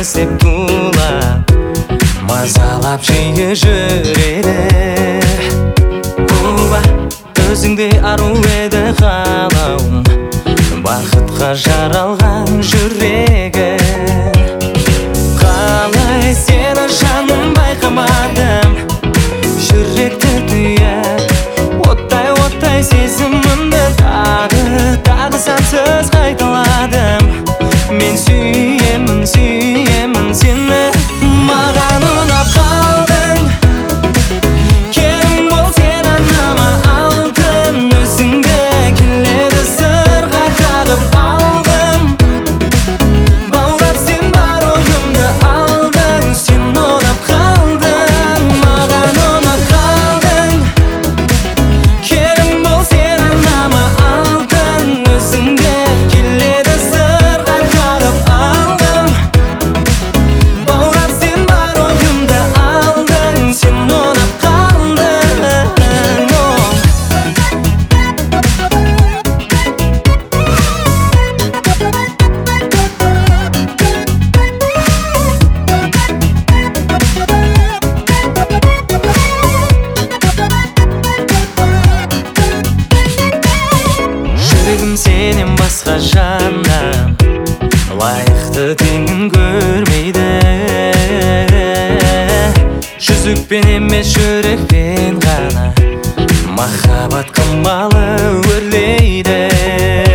іздеп тулап мазалап жиі жүреді. Өзіңдей ару еді қалауым, бақытқа жаралған жүрегім. Қалай сені жаным байқамадым, жүректі түйіп оттай сезімімді тағы сансыз қайталадым. Мен сүйемін сені, маған ұнап қалдың. Керім бол сен анама алтын, өзіңді келеді сырға қағып алдым. Баурап сен бар ойымды алдың, сен ұнап қалдың, маған ұнап қалдың. Керім бол сен анама алтын, өзіңді келеді сырға қағып алдым. Баурап сен бар ойымды алдың, сен ұнап қалдың. Жүрегім сенен басқа жаннан лайықты теңін көрмейді. Жүзікпен емес жүрекпен ғана махаббат қымбалы өрлейді.